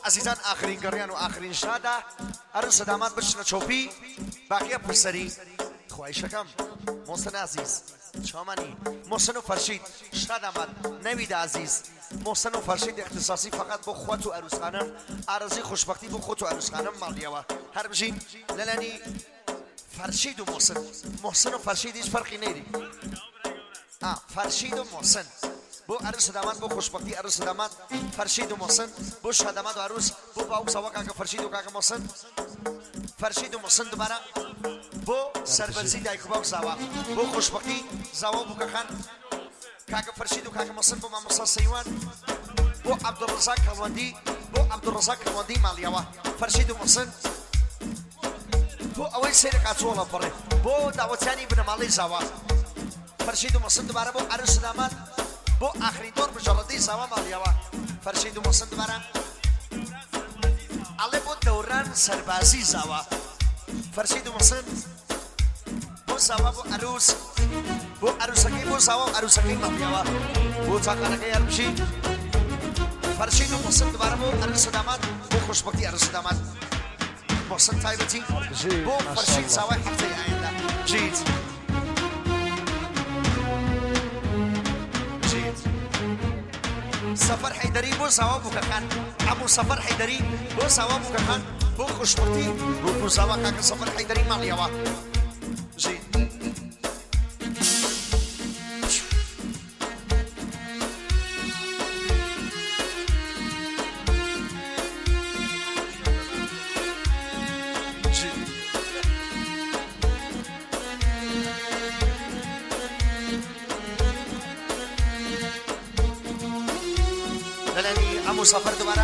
عزیزان آخرین گریان و آخرین شاده عروس داماد بشنه چوبی باقیه پرسری خواهشکم محسن عزیز شامانی محسن و فرشید شاد آمد نوید عزیز محسن و فرشید اختصاصی فقط با خود و عروس خانم عرضی خوشبختی با خود و عروس خانم مالیه و هر بشین للانی فرشید و محسن و فرشید هیچ فرقی نیری فرشید و محسن بو عروس داماد بو خوشبختی عروس داماد فرشید و محسن بو شاداماد و عروس بو باوک سوا کاکا فرشید و کاکا محسن فرشید و محسن دوباره بو سربرزی دایک باوک سوا بو خوشبختی زوا بو کاکا کاکا فرشید و کاکا محسن بو ماموسا سیوان بو عبدالرزاق کلواندی مالیاوا فرشید و محسن بو اوی سیر کاتولا بره بو دعوتیانی بن مالی زوا فرشید و محسن دوباره بو عروس داماد بو آخرین دور بجردی زوا مالیاوا فرشید و محسن دوباره علی بو دوران سربازی زوا فرشید و محسن بو زوا بو عروس بو عروسکی بو زوا عروسکی مالیاوا بو تاکانکی عروسی فرشید و محسن دوباره بو عروس داماد بو خوشبختی عروس داماد محسن تایبتی بو فرشید زوا هفته آینده جید سفر حیدری بو زوا بو کخان ابو سفر حیدری بو زوا بو کخان بو خوشبختی بو زوا کاکا سفر حیدری مالیاوا جید مسافر دوباره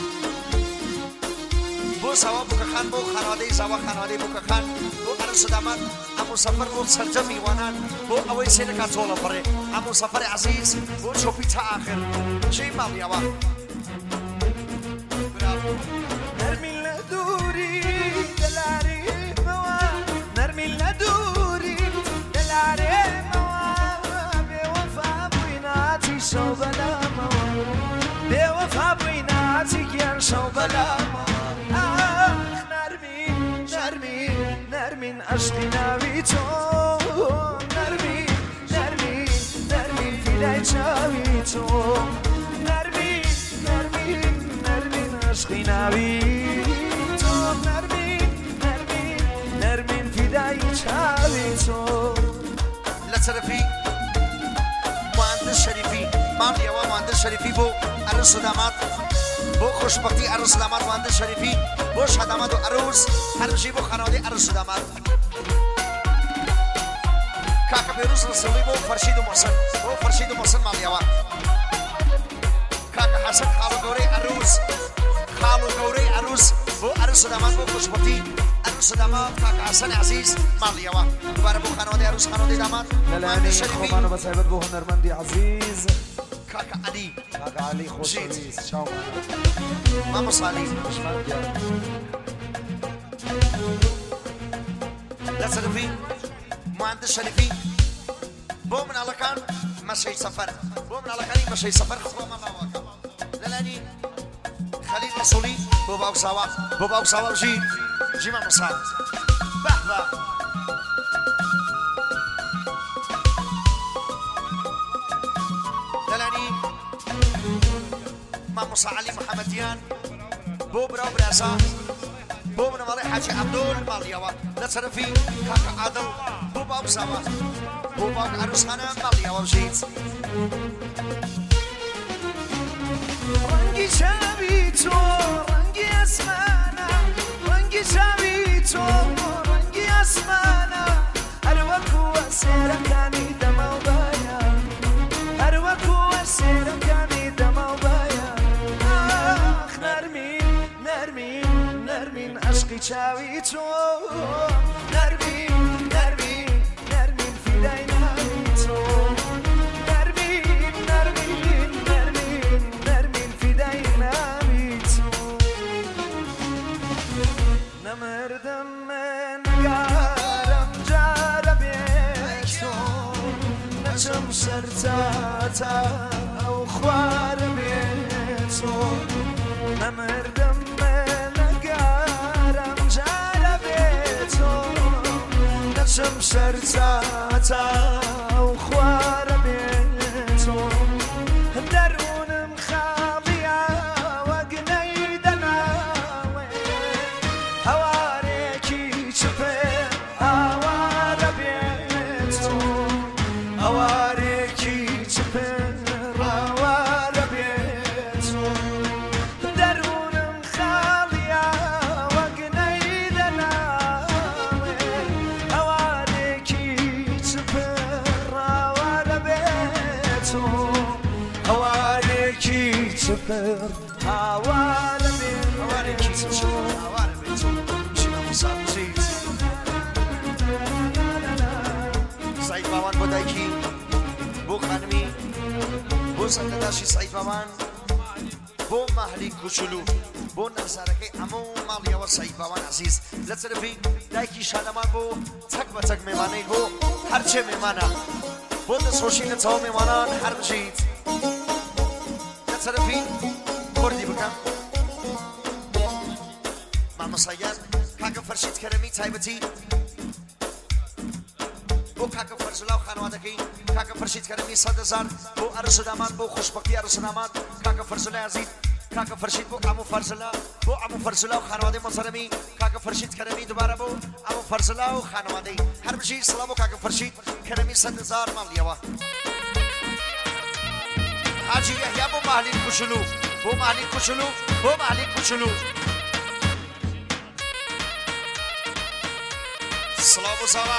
بو زوا بو کخان بو خانواده زوا خانواده بو کخان بو عروس داماد مسافر بو سرجم میوانان بو اوی سینه کاتولا بره مسافر عزیز بو چوپی تا آخر چی مالیاوا نرمي لدوري دلاري موا نرمي لدوري دلاري موا بوفا بويناتي شوبلا موا بوفا بويناتي كيان شوبلا موا نرمي عشقي ناويتو نرمي في دايتشاويتو نرمي عشقي ناويتو نرمي في دايتشاويتو لا ترفي مهندس شریفی مالیاوا مهندس شریفی بو عروس داماد بو خوشبختی عروس داماد مهندس شریفی بو شاداماد و عروس هرچی بو خانواده عروس داماد کاکا بیروز رسولی بو فرشید و محسن مالیاوا کاکا حسن خالو گوری عروس بو عروس داماد بو خوشبختی عروس داماد کاکا حسن عزیز مالیاوا دوباره بو خانواده عروس خانواده داماد مهندس شریفی خوبانو بصحبت بو هنرمندی عزیز کاکا علی خوشویز شاو مامو صالح لا ترفي مهندس شريفي بو من على كان مشي سفر بو من على كان مشي سفر خطوة ما واقع للاني خليل رسولي بو باوك سوا جي مامو صالح بحبا للاني مامو علي محمديان بو براو براسا بو من مالي حاجي عبدول مالياوا لا ترفي كاكا عادل بو باوك سوا بو باوك عروس خانم مالياوا وجيت رنگی شبیتو رنگی اسمانا رنگی شبیتو رنگی اسمانا هر وقت سیرم کانی دماو بایا هر وقت سیرم کانی دماو بایا آخ نرمین عشقی چاویتو نرمین فیدای ناویتو نرمین فیدای ناویتو نمردم نگارم جاربیتو نچم سرتاتا او خواربیتو نمردم شرزاتا وخوار بيتو درون مخاضية وقنيدنا هواريكي شفر هوار بيتو هواريكي شفر هوار بيتو درون مخاضية وقنيدنا هواريكي شفر هوار بيتو هواريكي شفر هوار بيتو سعید باوان بۆ دایکی بۆ خانمی بۆ سەردەداشی سعید باوان بۆ ماهلی کوچولو بۆ نەزارەکەی هەموو ماڵیەوە سعید باوان عزیز لە چرفی دایکی شادەمان بۆ چەک بە چەک مێمانەی بۆ هەرچێ مێمانە بۆ دەستخۆشی لە چاو مێمانان هەر بژیت لە چرفی کوردی بکەم مامۆسایان کاکە فەرشید کەرەمی تایبەتی بۆ کاکە فەرزولا و خانوادەکەی کاکە فەرشید کەرەمی 100,000 بۆ ئەرش و دامان بۆ خۆشبەختی ئەرش و دامان کاکە فەرزولای عەزیز کاکە فەرشید بۆ ئەموو فەرزولا بۆ ئەموو فەرزولا و خانوادەی مۆسەرەمی کاکە فەرشید کەرەمی دووبارە بۆ ئەموو فەرزولا و خانوادەی هەر بژی سڵاو بۆ کاکە فەرشید کەرەمی 100,000 ماڵیەوە حاجی یەحیا بۆ ماهلی کوچولو بۆ ماهلی کوچولو بۆ ماهلی کوچولو سڵاو بۆ زاوا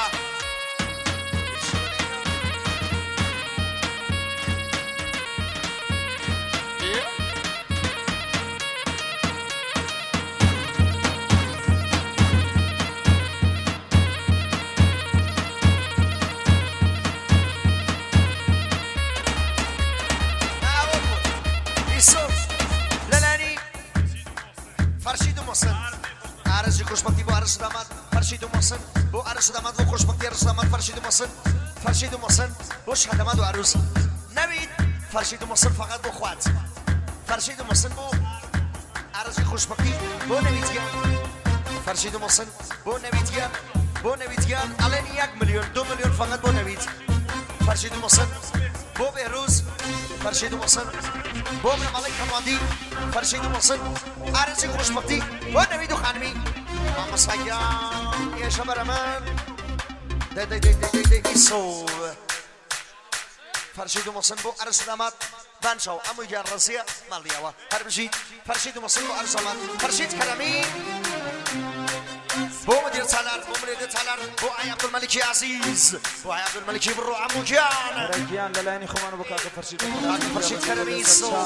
عرض خوشبختی با عرض داماد فرشید و محسن با عرض داماد و خوشبختی عرض داماد فرشید و محسن فرشید و محسن با شهداماد و عروس نوید فرشید و محسن فقط با خواد فرشید و محسن با عرض خوشبختی با نویدگان فرشید و محسن با نویدگان الان 1 میلیون 2 میلیون فقط با نوید فرشید و محسن با بهروز فرشید و محسن با ملک حمادی فرشید و محسن عرض خوشبختی با نوید و خانمی ماما سایان یه شبر من ایسو فرشید و محسن با عرض داماد بانشاو امو جان رزیه مالیاوا هر بجید فرشید و محسن با عرض داماد فرشید کرمی بو مدير تالار بو مدير تالار بو عي عبد الملك عزيز بو عي عبد الملك برو عمو جان رجيان للايني خمانو بكاكا فرشيد فرشيد كرمي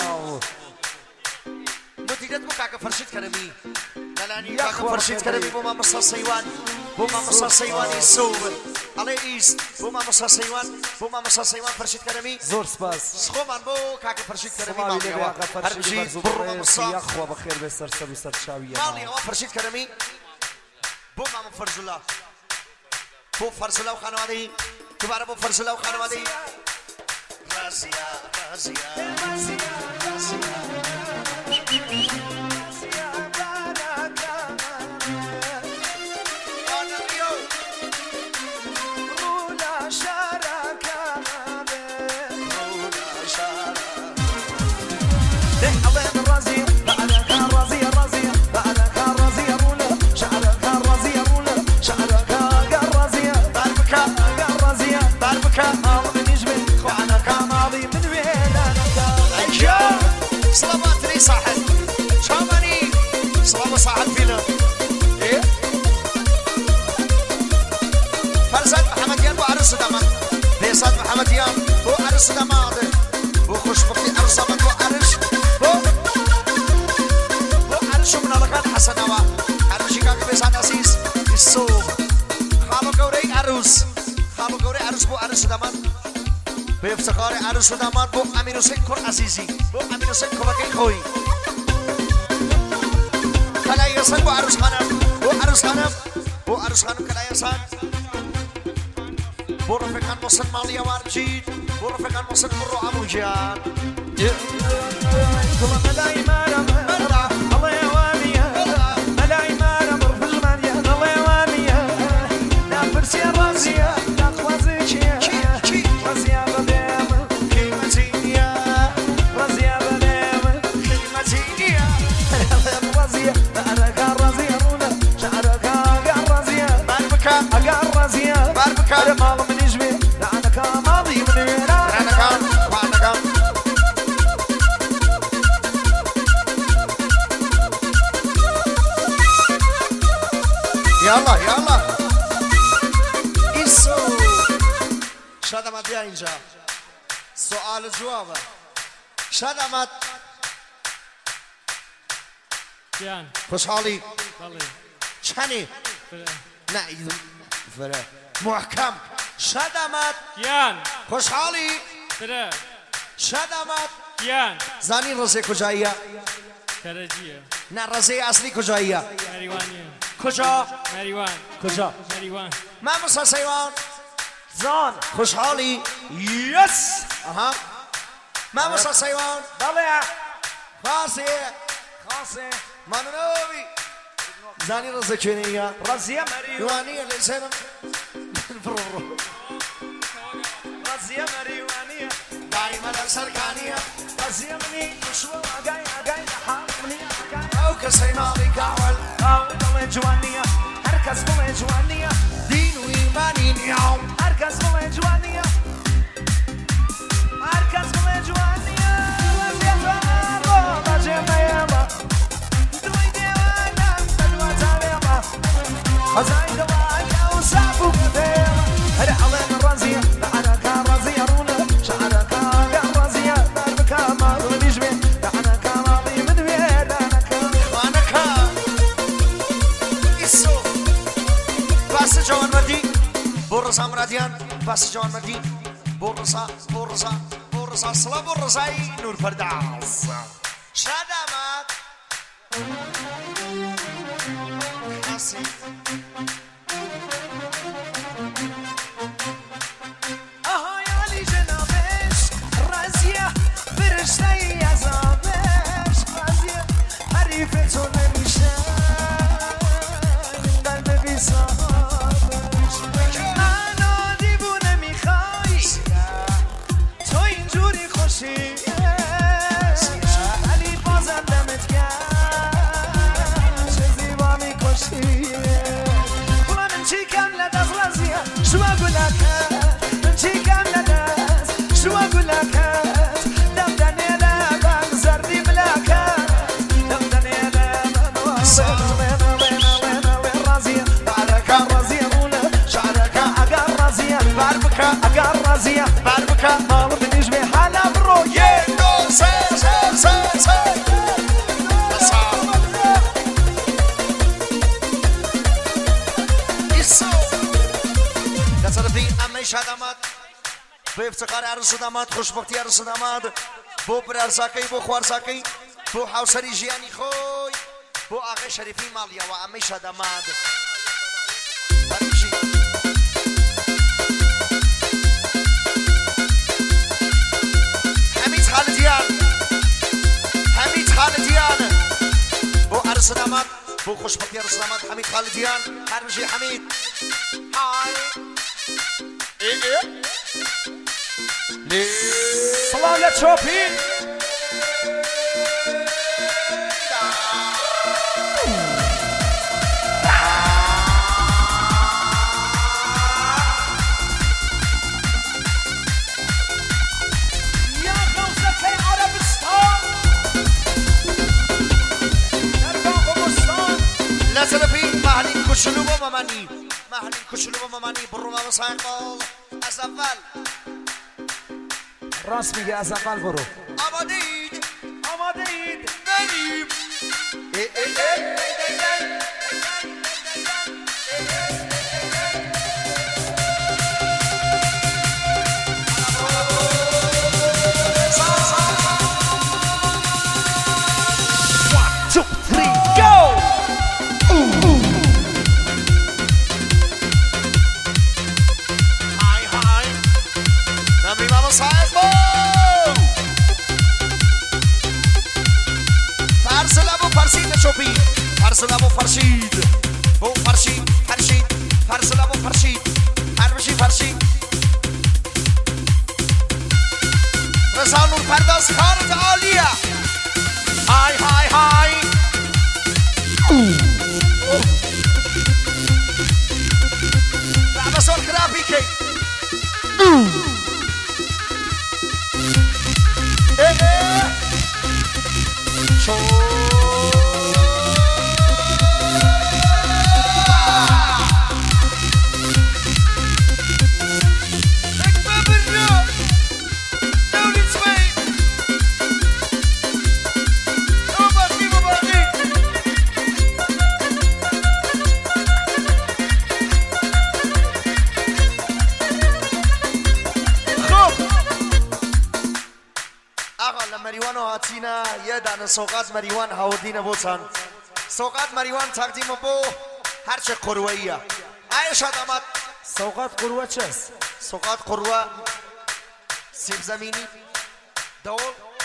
مديرت بو كاكا فرشيد كرمي للايني كاكا فرشيد كرمي بو ماما سيوان بو ماما سيوان يسو علي ايس بو ماما سيوان فرشيد كرمي زور سباس سخومان بو كاكا فرشيد كرمي ماليوا فرشيد برو ماما يخوى بخير بسرسل وسرشاوية ماليوا فرشيد كرمي بو ماما فرزولا بو فرزولا و خانوادهی دوباره بو فرزولا و خانوادهی رازیا فيصل محمد يام بو عرس دماغ بو خوشبختي عرس دماغ بو عرش من لقد حسنوا عرشي كاك فيصل عزيز السوق خالو قوري عروس بو عرس دماغ بيفتخار عرس دماغ بو امين حسين كور عزيزي بو امين حسين كوباكي خوي كلاي حسن بو عرس خانم كلاي حسن بو رفقان مصن ماليا وارجيد بو رفقان مصن مرو عمو جان ملاي مارا الله يوانيا ملاي مارا مرفل مانيا الله يوانيا نافرسي راسيا يلا يلا ایسو شاید احمد بیا اینجا سوال جوابه شاید احمد Kian, خوشحالی Bali, چنی Fere. نه فره محکم شاید احمد Kian, خوشحالی Fere. شاید احمد Kian, زنی رزه کجاییه Karajiya, نه رزه اصلی کجاییه Marijuana, کجا Marijuana, کجا؟ Marijuana. من موسا سیوان زان خوشحالی یس آها من موسا سیوان بله خاصی خاصه ممنوی زنی رزه کنیه رزیه مریو یوانی لیسن رزیه مریوانیه دائما در سرکانیه رزیه منی شو اگای اگای حامنی اگای او کسی مالی کاول او دل جوانیه هر کس دل جوانیه دین و ایمانی نیام هر کس دل جوانیه هر کس دل جوانیه رزیه رو بجمعه ما دوی دیوانه بدو تابعه خزاين دواك او سابو قديم هل علم الرزية لعنك الرزية رونا شعرك الرزية دربك ما ظلميش بيه لعنك راضي من بيه لعنك وانك ایسو بس جوان مردی برسا مرادیان بس جوان مردی برسا سلا برسای نور پرداز شاید احمد خاصی اهایالی جنابش رزية فرشتي عذابش رزية حريفة نمیشه قلب بی صاحبش منو دیوونه میخوای تو اینجوری خوشی علی بازم دمت گرم چه زیبا میکشی بلا من چی کم لدست رزیه شو اقول لك من چی کم لدست شو اقول لك دمدنی لبن زردی بلکت دمدنی لبن وين رزية بعدك رزية رونا شعرك اقر رزية بعرفك اقر رزية بعرفك ما بدنيش بحالة برو يندو سي ایسو لطرفی امی شاید احمد به افتخار عروس داماد خوشبختی عروس داماد بو برارزاکی بو خوارزاکی بو حوسری جیانی خوی بو آقای شریفی مالیا و امی شاید احمد بریشی حمید خالدیان بو عروس داماد بو خوشبختی عروس داماد حمید خالدیان هر بشی حمید های صلاة شوبين يا غوثة عربستان نرجع قبرستان لا تلفي مهلين كشلو ومماني مهلين كشلو ومماني بالروما وسايقل از اول راست میگه از اول برو آمادید آماده اید بریم های های نمی بابا سايقل فرس لبو فرسید چوبی فرس لبو فرشید بو فرشید فرس لبو فرشید هر بشی فرشید رضا نور پرداز کارت عالیه های های های بعد سال خرابی که شو زن سوقات مریوان هاودین بوتن سوقات مریوان تقدیم بو هرچه قروه‌ایه ای شادامت سوقات قروه چست؟ سوقات قروه سیب زمینی دول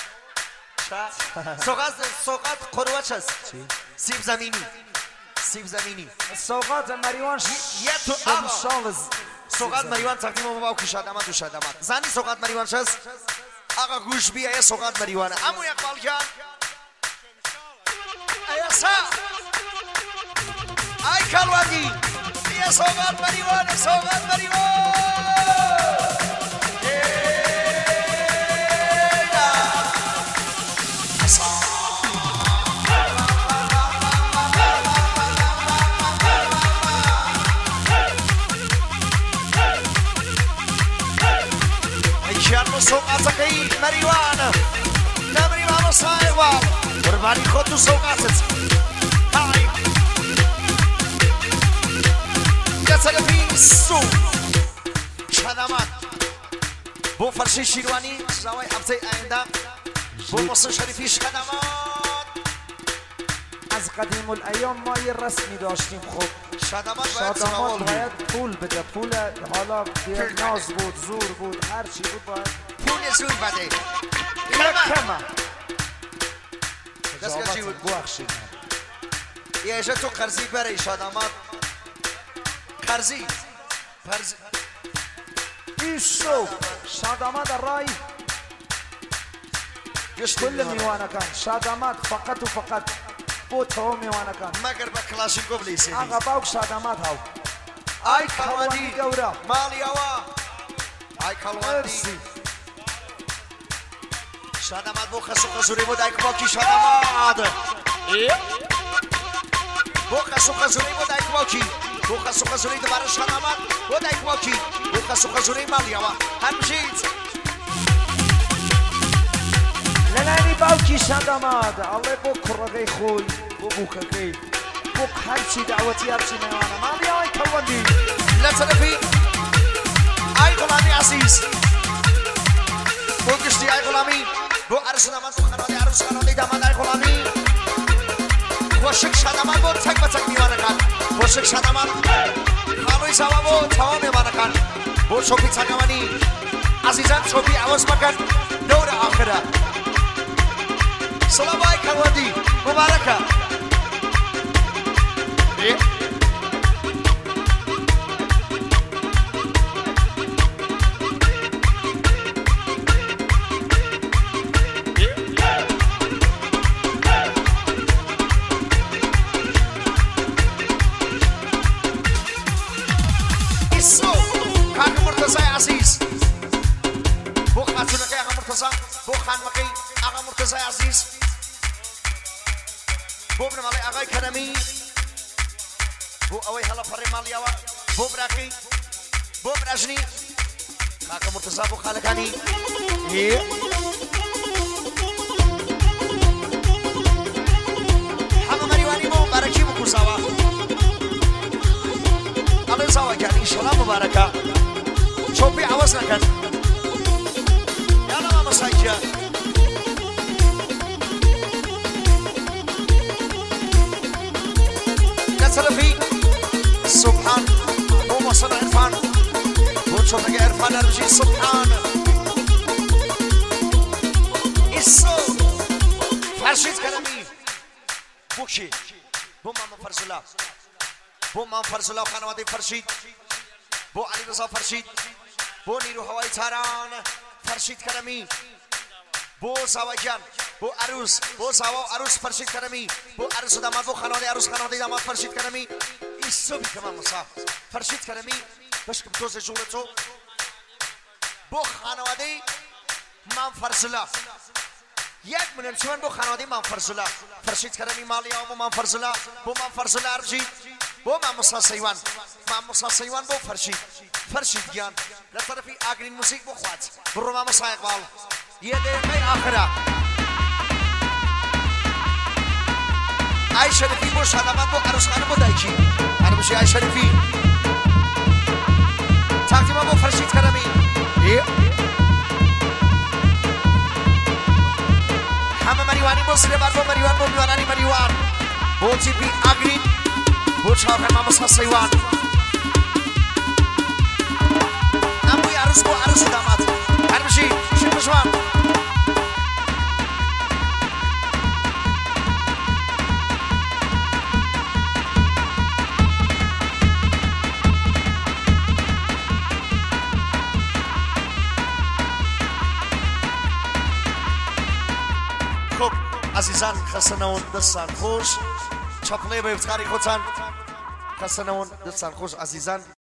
سوقات قروه چست؟ سیب زمینی سوقات مریوان یه تو آقا شالز سوقات مریوان تقدیم بو باوکی شادامت و شادامت زنی سوقات مریوان چست؟ آقا گوش بیا یه سوقات مریوانه امو اقبال جان ای سا ای کلوانی یه سوقات مریوانه سوقاتكي مريوانة تمري مع مصايبة ورباني خدو سوقاتك هاي يسأل في السوق شهدامات بو فرشي شيرواني زواي حبتي آيندا بو مصر شريفي شهدامات از قدیم الایام ما یه رسمی داشتیم خب شهدامات باید پول بده پول حالا ناز بود زور بود هر چی بود باید پول زور بده کمه دست چی بود بخشید یه اجا تو قرضی برای شهدامات قرضی ایشو شهدامات رای كل ميوانا كان شادامات فقط وفقط بوت هو ميوانا كان مگر با کلاشینکوف لیسی آقا باوك شادامات هاو ای کلواندی مالی آوا ای کلواندی شادامات بو خسو خسوری بود ای کباکی شادامات بو خسو خسوری بود ای کباکی بو خسو خسوری دوباره شادامات بود ای کباکی بو خسو خسوری مالی آوا همشید لنانی باوکی شادامات الله بو کرگی خوی بو بوکگی بو هرچی دعوتی هرچی میوانا مالی آی کلواندی لا تلفي اي غلامي عزيز بو قشتي اي غلامي بو عرس داماد بو خنادي عروس خنادي داماد اي غلامي وشك شاداماد بو تك بتك ميوانا كان وشك شاداماد خالوي سوا بو توا ميوانا كان بو شوبي تاقواني عزيزان شوبي عوز مكان دور آخرة سلام اي كلواندي مباركة عزيز بو خاتونك يا مرتضى بو خان مقي اغا مرتضى عزيز بو ابن مالي اغاي كرمي بو اوي هلا فري مالي اوا بو براكي بو براجني اغا مرتضى بو خالقاني حما مريواني بو باركي بو كوساوا الله سوا يعني ان شاء الله مباركه شوفي عوزنا كان يلا ماما سايجا كسلفي سبحان هو وصل عرفان وشوفك عرفان ارجي سبحان السو فرشيت كلامي بوكي بو ماما فرزلا بو ماما فرزلا خانوادي فرشيت بو علي رضا فرشيد بو نیرو هوایی تهران فرشید کرمی بو زواجان بو عروس بو زوا عروس فرشید کرمی بو عروس داماد بو خانواده عروس خانواده داماد فرشید کرمی ایسو بی کمان مسا فرشید کرمی بشکم توز جورتو بو خانواده من فرزلا یک منمچون بو خانواده من فرزلا فرشید کرمی مالی آمو من فرزلا بو من فرزلا ارجی بو من مسا سیوان بو فرشید گیان لطرفی آگرین موسیقی بو خواد برو ما مسا اقبال یه دقیقه آخره ای شریفی بو شادامات بو عروس خانه بو دایکی هر بشی ای شریفی تقدیم بو فرشید کرمی همه مریوانی بو سری بار بو مریوان بو میوانانی مریوان بو جیپی آگرین بو چاوکن مامس حسیوان اموی عروس بو عروس داماد هر بشی شیر بشوان خب عزیزان خسنون دستان خوش چاپله به افتخاری خودتان خسنون دستان خوش عزیزان